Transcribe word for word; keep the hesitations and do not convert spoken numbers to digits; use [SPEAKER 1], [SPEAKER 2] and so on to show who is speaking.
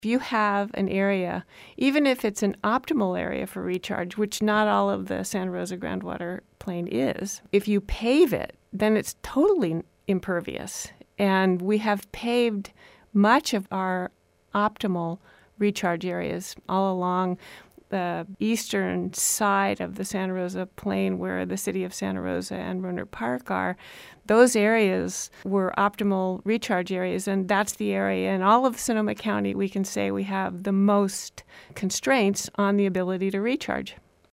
[SPEAKER 1] If you have an area, even if it's an optimal area for recharge, which not all of the Santa Rosa groundwater plain is, if you pave it, then it's totally impervious. And we have paved much of our optimal recharge areas all along the eastern side of the Santa Rosa plain where the city of Santa Rosa and Rohnert Park are. Those areas were optimal recharge areas, and that's the area in all of Sonoma County we can say we have the most constraints on the ability to recharge.